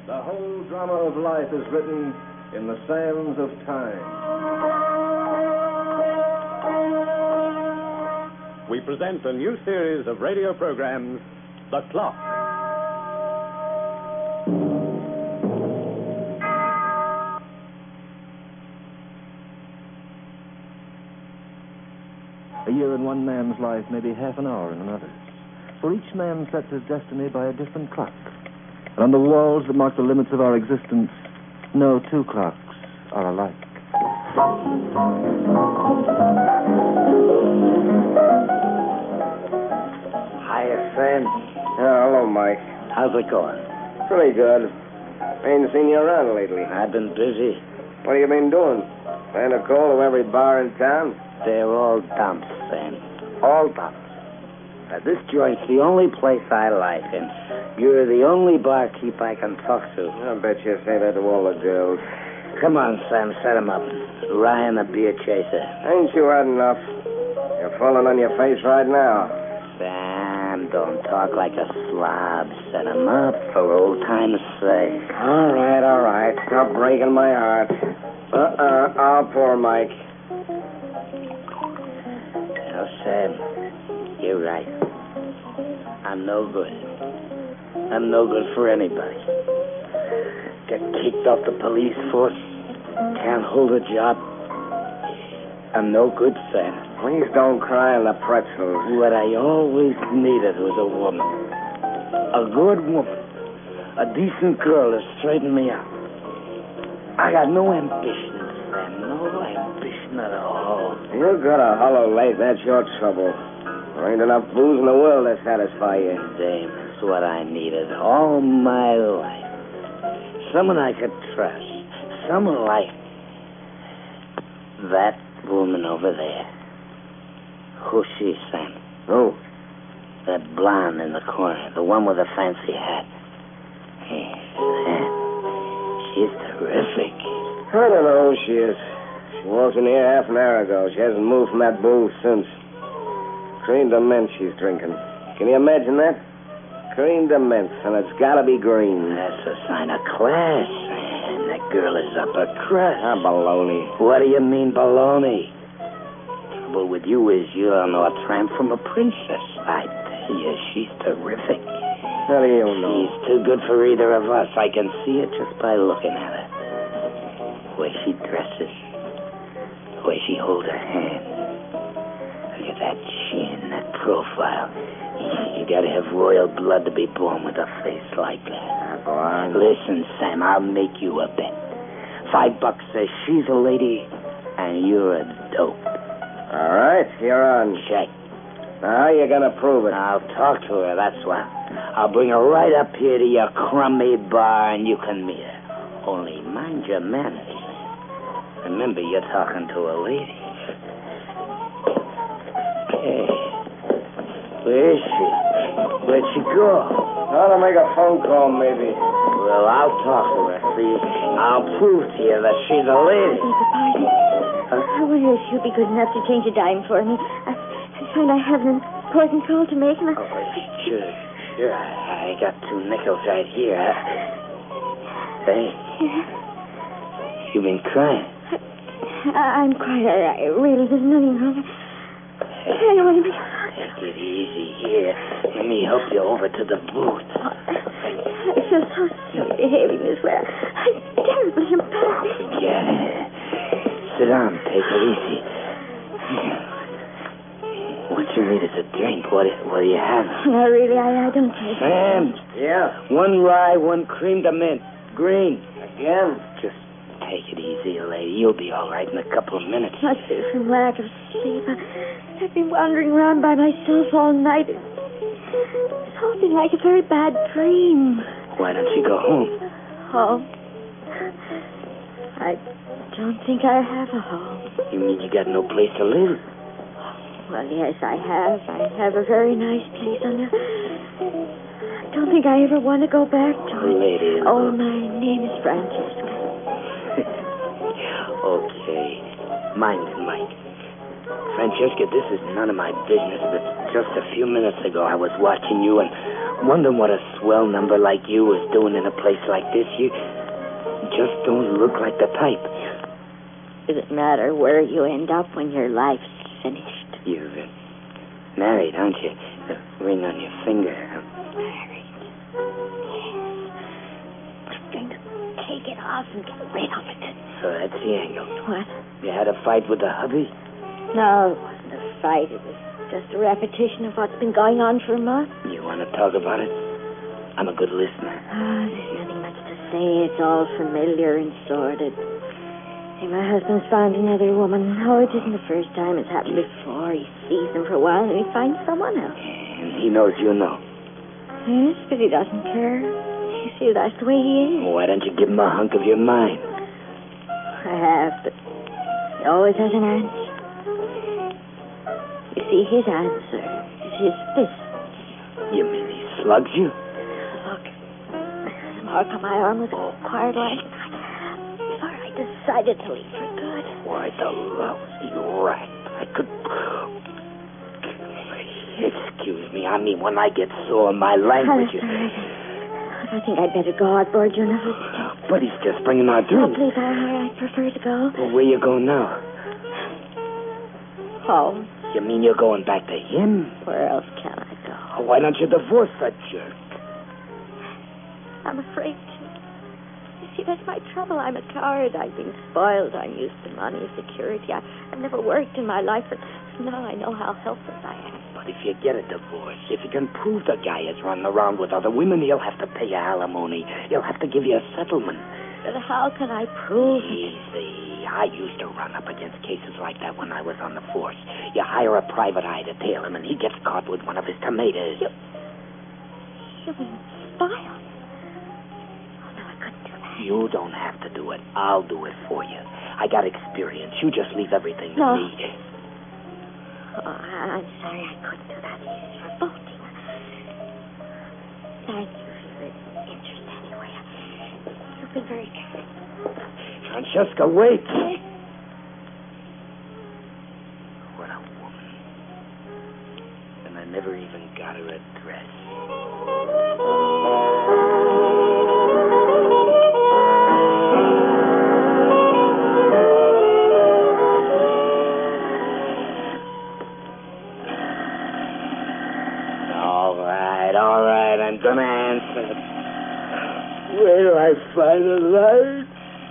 The whole drama of life is written in the sands of time. We present a new series of radio programs, The Clock. A year in one man's life may be half an hour in another's. For each man sets his destiny by a different clock. And on the walls that mark the limits of our existence, no two clocks are alike. Hiya, Sam. Hello, Mike. How's it going? Pretty good. Ain't seen you around lately. I've been busy. What have you been doing? Paying a call to every bar in town? They're all dumps, Sam. All dumps. This joint's the only place I like, and you're the only barkeep I can talk to. I bet you say that to all the girls. Come on, Sam, set 'em up. Ryan the beer chaser. Ain't you had enough? You're falling on your face right now. Sam, don't talk like a slob. Set 'em up for old time's sake. All right. Stop breaking my heart. I'll pour, Mike. Now, Sam, you're right. I'm no good. I'm no good for anybody. Get kicked off the police force. Can't hold a job. I'm no good, Sam. Please don't cry on the pretzels. What I always needed was a woman. A good woman. A decent girl to straighten me out. I got no ambition, Sam. No ambition at all. You got a hollow leg. That's your trouble. There ain't enough booze in the world to satisfy you. Dame, that's what I needed all my life. Someone I could trust. Someone like that woman over there. Who's she, Sam? Who? That blonde in the corner. The one with the fancy hat. Hey, Sam. She's terrific. I don't know who she is. She walked in here half an hour ago. She hasn't moved from that booth since. Cream de mint she's drinking. Can you imagine that? Cream de mint, and it's gotta be green. That's a sign of class, man. That girl is upper crust. Baloney. What do you mean, baloney? Trouble with you is you don't know a tramp from a princess. I tell you, she's terrific. How do you know? She's too good for either of us. I can see it just by looking at her. The way she dresses. The way she holds her hand. Look at that chin, that profile. You gotta have royal blood to be born with a face like that. Go on. Listen, Sam, I'll make you a bet. $5 says she's a lady, and you're a dope. All right, you're on. Check. Now, how you gonna prove it? I'll talk to her, that's what. I'll bring her right up here to your crummy bar, and you can meet her. Only mind your manners. Remember, you're talking to a lady. Hey, where is she? Where'd she go? Now to make a phone call, maybe. Well, I'll talk to her. See, I'll prove to you that she's a lady. I wonder if you'd be good enough to change a dime for me. I find I have an important call to make. And Sure. I got 2 nickels right here. Hey. Yeah. You been crying? I'm quiet. Really, there's nothing wrong. I don't want to be... Take it easy here. Let me help you over to the booth. I feel so silly behaving this way. I'm terribly embarrassed. Forget it. Sit down. Take it easy. What you need is a drink. What do you have? No, really, I don't take it. Sam. Yeah. 1 rye, 1 cream de mint. Green. Again? Just take it easy, lady. You'll be all right in a couple of minutes. Must be from lack of sleep. I've been wandering around by myself all night. It's all been like a very bad dream. Why don't you go home? Home? I don't think I have a home. You mean you got no place to live? Well, yes, I have. I have a very nice place on the... I don't think I ever want to go back to it. Lady. Oh, my name is Francesca. Okay. Mind it, Mike. Francesca, this is none of my business, but just a few minutes ago I was watching you, and Wondering what a swell number like you is doing in a place like this. You just don't look like the type. Does it matter where you end up when your life's finished? You're married, aren't you? The ring on your finger. Married? Yes. I'm going to take it off and get rid of it. So that's the angle. What? You had a fight with the hubby? No, it wasn't a fight. It was just a repetition of what's been going on for a month. You want to talk about it? I'm a good listener. There's nothing much to say. It's all familiar and sordid. See, my husband's found another woman. Oh, it isn't the first time it's happened before. He sees them for a while and he finds someone else. And he knows you know. Yes, but he doesn't care. You see, that's the way he is. Why don't you give him a hunk of your mind? I have, but he always has an answer. You see, his answer is his fist. You mean he slugs you? Look, the mark on my arm was acquired last night. Before I decided to leave for good. Why, the lousy rat. I could... Excuse me. I mean, when I get sore, my language is... I think I'd better go outboard, you know. But he's just bringing our Oh, drink. please, I prefer to go. Well, where you going now? Home. You mean you're going back to him? Where else can I go? Why don't you divorce that jerk? I'm afraid to. You see, that's my trouble. I'm a coward. I've been spoiled. I'm used to money, security. I've never worked in my life, but now I know how helpless I am. But if you get a divorce, if you can prove the guy is running around with other women, he'll have to pay you alimony. He'll have to give you a settlement. But how can I prove it? Easy. I used to run up against cases like that when I was on the force. You hire a private eye to tail him, and he gets caught with one of his tomatoes. You mean spy on me? Oh, no, I couldn't do that. You don't have to do it. I'll do it for you. I got experience. You just leave everything to No. me. Oh, I'm sorry I couldn't do that. It's revolting. Thank you for your interest anyway. You've been very kind. Francesca, wait. What a woman. And I never even got her address. All right, I'm gonna answer. Where do I find a light?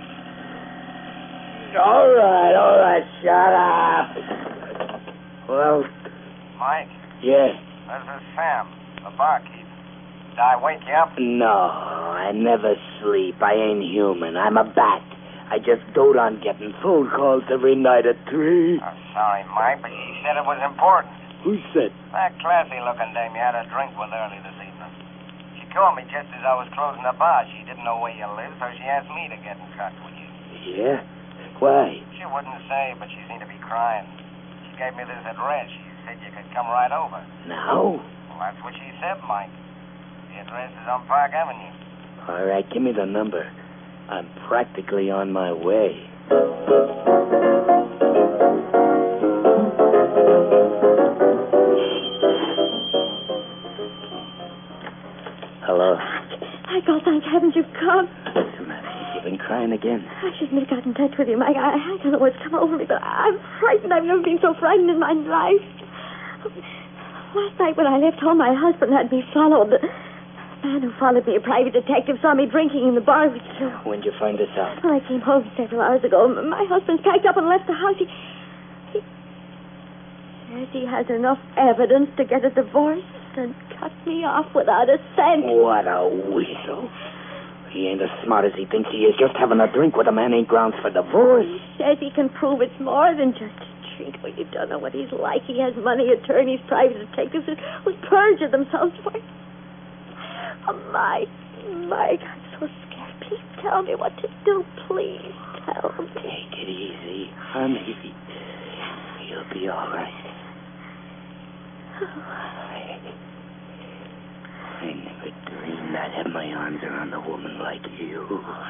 All right, shut up. Well... Mike? Yeah? This is Sam, the barkeep. Did I wake you up? No, I never sleep. I ain't human. I'm a bat. I just dote on getting phone calls every night at 3. I'm sorry, Mike, but she said it was important. Who said? That classy-looking dame you had a drink with early this evening. She called me just as I was closing the bar. She didn't know where you lived, so she asked me to get in touch with you. Yeah? Why? She wouldn't say, but she seemed to be crying. She gave me this address. She said you could come right over. Now? Well, that's what she said, Mike. The address is on Park Avenue. All right, give me the number. I'm practically on my way. Hello. Michael, thank heavens you've come. What's the matter? You've been crying again? I shouldn't have got in touch with you, Mike. I don't know what's come over me, but I'm frightened. I've never been so frightened in my life. Last night when I left home, my husband had me followed. The man who followed me, a private detective, saw me drinking in the bar with you. When'd you find this out? Well, I came home several hours ago. My husband's packed up and left the house. He says he has enough evidence to get a divorce and cut me off without a cent. What a weasel. He ain't as smart as he thinks he is. Just having a drink with a man ain't grounds for divorce. He says he can prove it's more than just a drink. Well, you don't know what he's like. He has money, attorneys, private detectives who perjure themselves for it. Oh, Mike, I'm so scared. Please tell me what to do. Please tell me. Take it easy, honey. You'll be all right. I never dreamed I'd have my arms around a woman like you.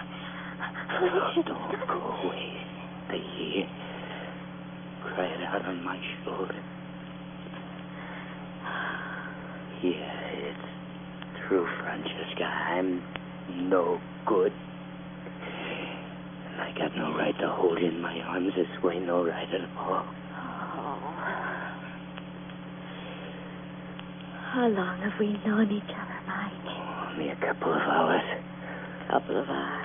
Don't go away. Stay here. Cry it out on my shoulder. Yeah, it's true, Francesca. I'm no good. And I got no right to hold you in my arms this way, no right at all. How long have we known each other, Mike? Only a couple of hours. Couple of hours.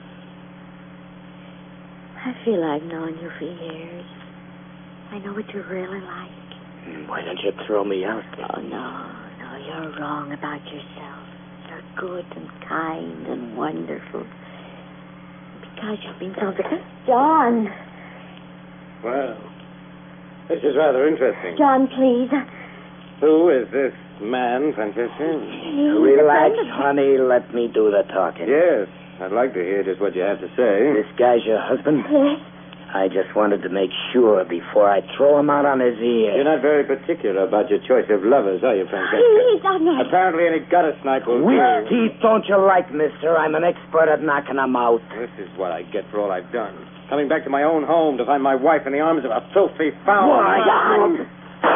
I feel I've known you for years. I know what you're really like. Why don't you throw me out? Oh, no, you're wrong about yourself. You're good and kind and wonderful. Because you've been so... John! Well, this is rather interesting. John, please. Who is this man, Francesca? Relax, honey. Let me do the talking. Yes, I'd like to hear just what you have to say. This guy's your husband? Yes. I just wanted to make sure before I throw him out on his ear. You're not very particular about your choice of lovers, are you, Francesca? Please, I'm not... Apparently any gutter snipe will Which do. teeth don't you like, mister? I'm an expert at knocking them out. This is what I get for all I've done. Coming back to my own home to find my wife in the arms of a filthy foul. Why, John!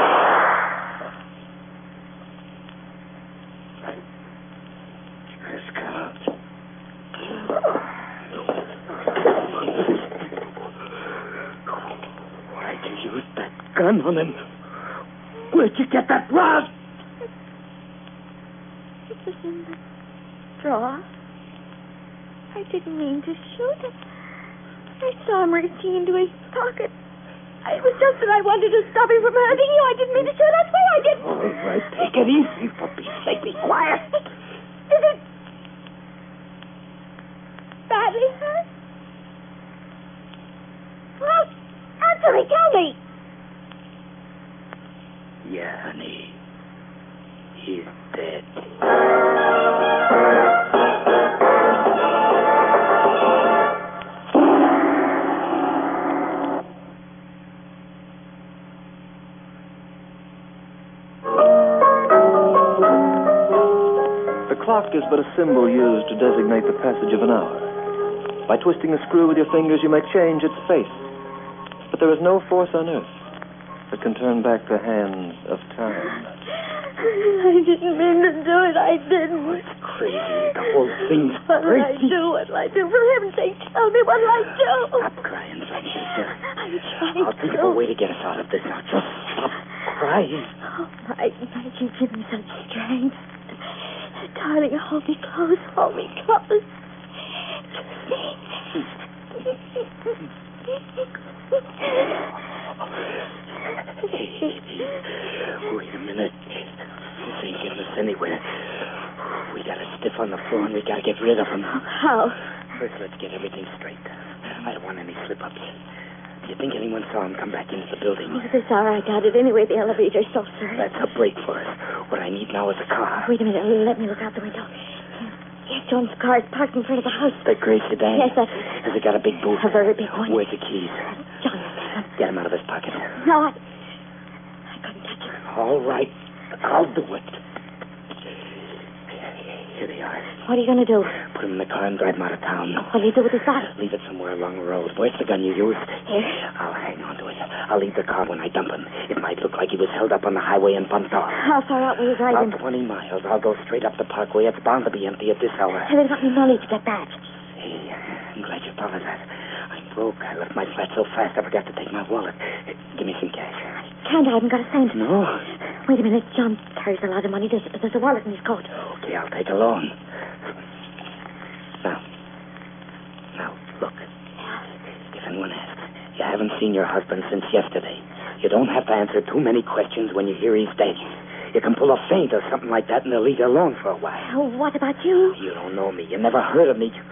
Why'd you use that gun on him? Where'd you get that rod? It was in the drawer. I didn't mean to shoot him. I saw him reaching into his pocket. It was just that I wanted to stop him from hurting you. I didn't mean to shoot. That's why I didn't. All right, take it easy. For Pete's sake, be quiet. Is it badly hurt? Well, answer me. Tell me. Yeah, honey. He's dead. The clock is but a symbol used to designate the passage of an hour. By twisting the screw with your fingers, you may change its face. But there is no force on earth that can turn back the hands of time. I didn't mean to do it. I didn't. It's crazy. The whole thing's What'll I crazy. do? What'll I do? For heaven's sake, tell me what'll I do? Stop crying, Francesca. I'm trying I'll think of a way to get us out of this now. Just stop crying. Oh, Mike, you give me such strength. Darling, hold me close. Hold me close. Wait a minute. This ain't getting us anywhere. We got a stiff on the floor and we got to get rid of him. How? First, let's get everything straight. I don't want any slip-ups. Do you think anyone saw him come back into the building? Oh, this hour I got it. Anyway, the elevator's so certain. That's a break for us. What I need now is a car. Wait a minute. Let me look out the window. Yes, John's car is parked in front of the house. The gray sedan? Yes, that's... Has it got a big boot? A very big one. Where's the keys? John, Get him out of his pocket. no, I couldn't touch him. All right. I'll do it. Here they are. What are you going to do? Put him in the car and drive him out of town. What do you do with his body? Leave it somewhere along the road. Where's the gun you used? Here. I'll hang on to it. I'll leave the car when I dump him. It might look like he was held up on the highway and bumped off. How far out will you drive him? About 20 miles. I'll go straight up the parkway. It's bound to be empty at this hour. Hey, there's no need to get back. Hey, I'm glad you thought of that. I'm broke. I left my flat so fast I forgot to take my wallet. Give me some cash. Can't I haven't got a cent. No? Wait a minute. John carries a lot of money. There's a wallet in his coat. Okay, I'll take a loan. Now, look. If anyone asks, you haven't seen your husband since yesterday. You don't have to answer too many questions when you hear he's dead. You can pull a feint or something like that and they'll leave you alone for a while. Oh, what about you? You don't know me. You never heard of me.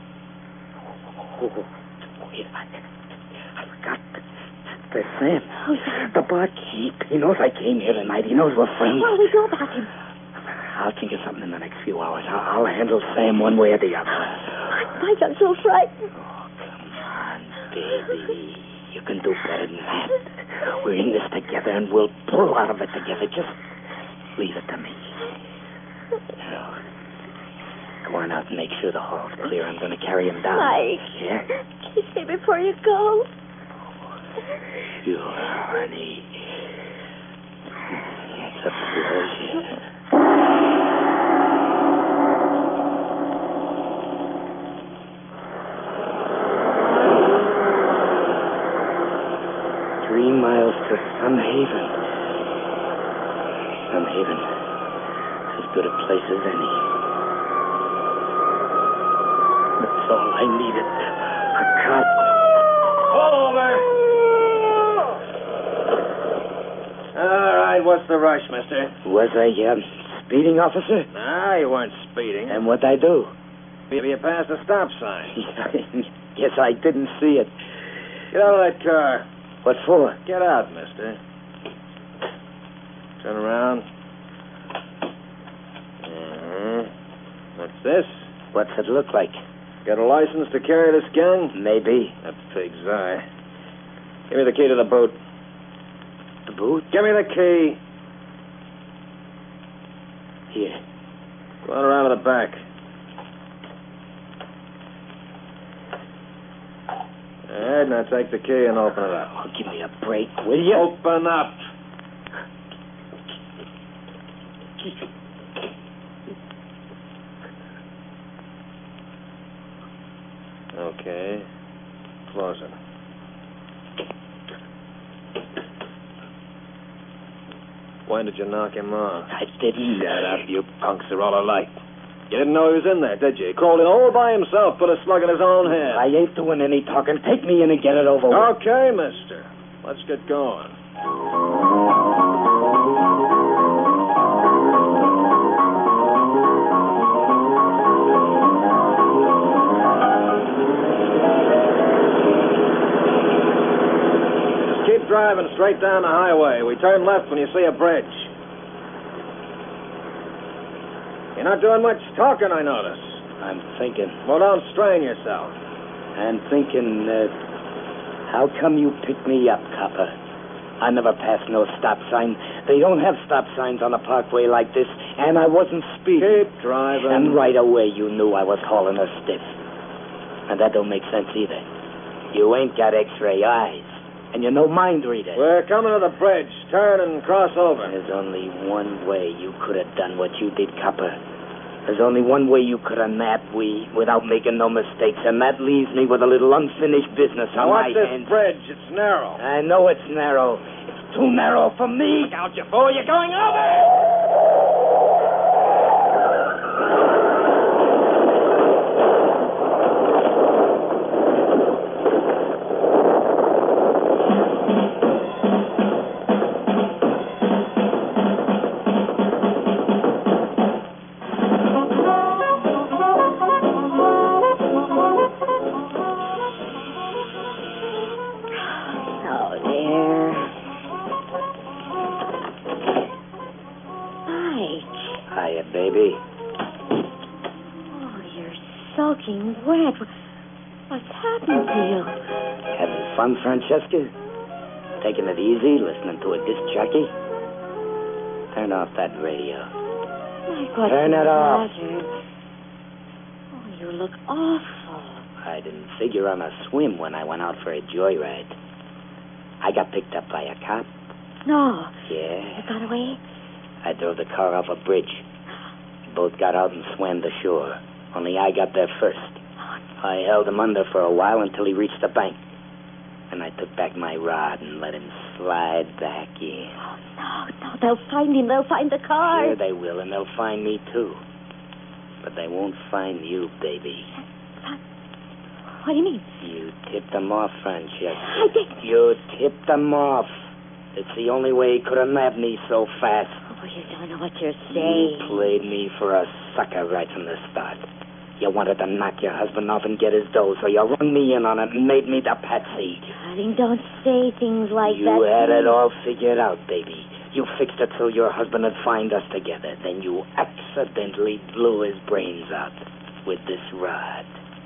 Oh, wait, I forgot. There's Sam. Oh, Sam. The barkeep. He knows I came here tonight. He knows we're friends. What do we do about him? I'll think of something in the next few hours. I'll handle Sam one way or the other. Mike, I'm so frightened. Oh, come on, baby. You can do better than that. We're in this together, and we'll pull out of it together. Just leave it to me. Now, go on out and make sure the hall's clear. I'm going to carry him down. Mike. Yeah? Kiss me before you go. Sure, honey. It's a pleasure. Some haven. As good a place as any. That's all I needed. A cop. Pull over. All right, what's the rush, mister? Was I speeding, officer? Nah, you weren't speeding. And what'd I do? Maybe you passed a stop sign. Guess I didn't see it. Get out of that car. What for? Get out, mister. Turn around. What's this? What's it look like? Got a license to carry this gun? Maybe. A pig's eye. Give me the key to the boot. The boot? Give me the key. Here. Go on around to the back. All right, now take the key and open it up. Oh, give me a break, will you? Open up. Okay. Close it. When did you knock him off? I didn't. Shut up, you punks are all alike. You didn't know he was in there, did you? He crawled in all by himself, put a slug in his own head. I ain't doing any talking. Take me in and get it over with. Okay, mister. Let's get going. Just keep driving straight down the highway. We turn left when you see a bridge. You're not doing much talking, I notice. I'm thinking. Well, don't strain yourself. I'm thinking, how come you picked me up, copper? I never passed no stop sign. They don't have stop signs on a parkway like this, and I wasn't speeding. Keep driving. And right away you knew I was hauling her stiff. And that don't make sense either. You ain't got x-ray eyes, and you're no mind reader. We're coming to the bridge. Turn and cross over. There's only one way you could have done what you did, copper. There's only one way you could have nabbed we without making no mistakes, and that leaves me with a little unfinished business on my Now, watch this hands. bridge. It's narrow. I know it's narrow. It's too narrow for me. Look out, you fool. You're going over! Baby. Oh, you're soaking wet. What's happened to you? Having fun, Francesca? Taking it easy, listening to a disc jockey? Turn off that radio. Mike, what's Turn the it off. matter? Oh, you look awful. I didn't figure on a swim when I went out for a joyride. I got picked up by a cop. No. Yeah. You got away? I drove the car off a bridge. Both got out and swam to shore. Only I got there first. I held him under for a while until he reached the bank. And I took back my rod and let him slide back in. Oh, no. They'll find him. They'll find the car. Sure they will, and they'll find me, too. But they won't find you, baby. What do you mean? You tipped them off, Francesca. I didn't. You tipped them off. It's the only way he could have nabbed me so fast. Oh, you don't know what you're saying. You played me for a sucker right from the start. You wanted to knock your husband off and get his dough, so you rung me in on it and made me the patsy. Darling, don't say things like that. You had it please. all figured out, baby. You fixed it so your husband would find us together. Then you accidentally blew his brains out with this rod.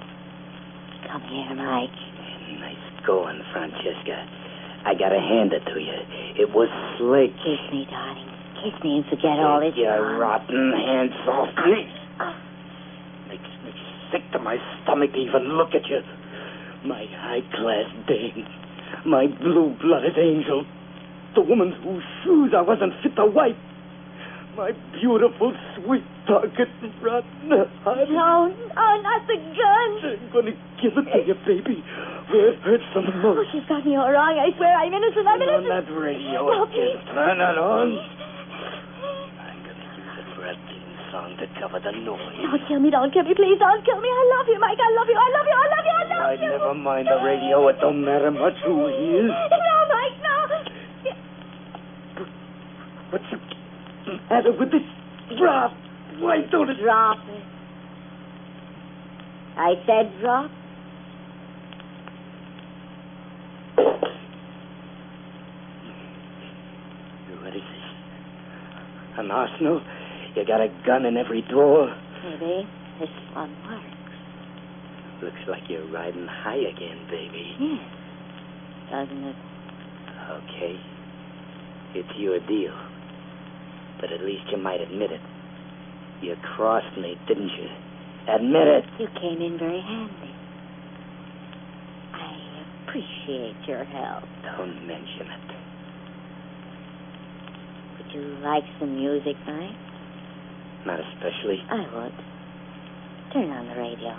Come here, Mike. Nice going, Francesca. I gotta hand it to you. It was slick. Kiss me, darling. Kiss me and forget all this. Take your rotten hands off me. Makes me sick to my stomach to even look at you. My high-class dame. My blue-blooded angel. The woman whose shoes I wasn't fit to wipe. My beautiful, sweet target, rotten heart. No, not the gun. I'm gonna give it to you, baby. It hurts the most. Oh, she's got me all wrong. I swear I'm innocent. I'm innocent. On that radio No, again. please. Turn it on. I'm going to use it for a theme song to cover the noise. Don't kill me. Don't kill me. Please don't kill me. I love you, Mike. I love you. I love you. I love you. I love you. Never mind the radio. It don't matter much who he is. No, Mike, no. What's the matter with this drop? Why don't it... Drop it. I said drop. What is this? An arsenal? You got a gun in every drawer? Maybe this one works. Looks like you're riding high again, baby. Yes. Doesn't it? Okay. It's your deal. But at least you might admit it. You crossed me, didn't you? Admit it. You came in very handy. I appreciate your help. Don't mention it. Would you like some music, Mike? Not especially. I would. Turn on the radio.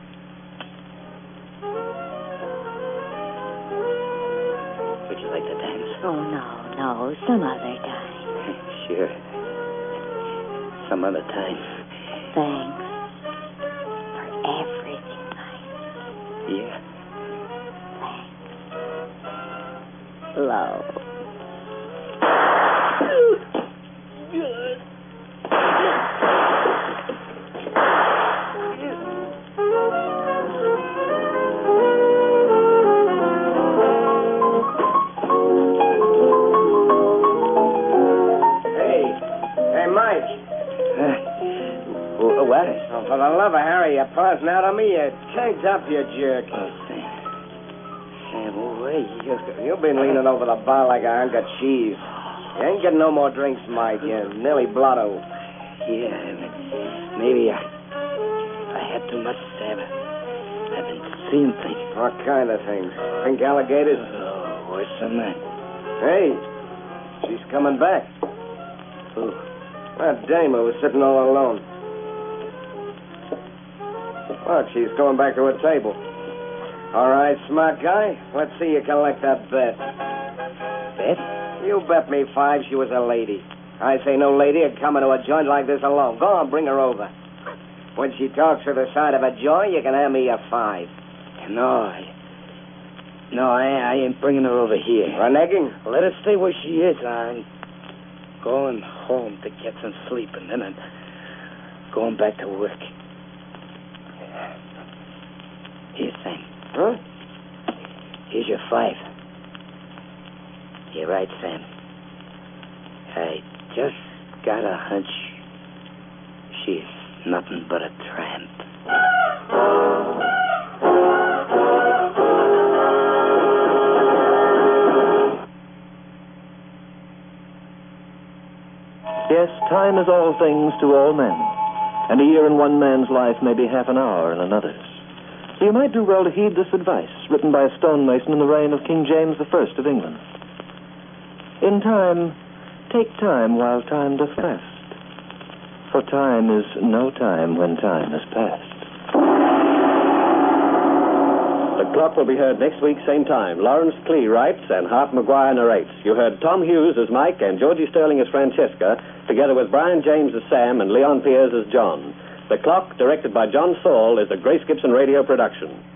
Would you like to dance? Oh, no. Some other time. Sure. Some other time. Thanks for everything, Mike. Yeah. Thanks. Love. What? Oh, for the love of Harry, you're pausing out on me. You're tanked up, you jerk. Oh, Sam. Sam, where you? You've been leaning over the bar like a hunk of cheese. You ain't getting no more drinks, Mike. You're nearly blotto. Yeah, maybe I had too much, Sam. I've been seeing things. What kind of things? Pink alligators? Oh, worse than that. Hey, she's coming back. Who? That dame who was sitting all alone. Look, she's going back to her table. All right, smart guy. Let's see you collect that bet. Bet? You bet me 5 she was a lady. I say no lady would come into a joint like this alone. Go on, bring her over. When she talks to the side of a joint, you can hand me your 5. No, I ain't bringing her over here. Reneging? Let her stay where she is. I'm going home to get some sleep, and then I'm going back to work. Here, Sam. Huh? Here's your 5. You're right, Sam. I just got a hunch she's nothing but a tramp. Yes, time is all things to all men, and a year in one man's life may be half an hour in another's. So you might do well to heed this advice, written by a stonemason in the reign of King James I of England. In time, take time while time doth last, for time is no time when time is past. The Clock will be heard next week, same time. Lawrence Clee writes and Hart Maguire narrates. You heard Tom Hughes as Mike and Georgie Sterling as Francesca, together with Brian James as Sam and Leon Piers as John. The Clock, directed by John Saul, is a Grace Gibson radio production.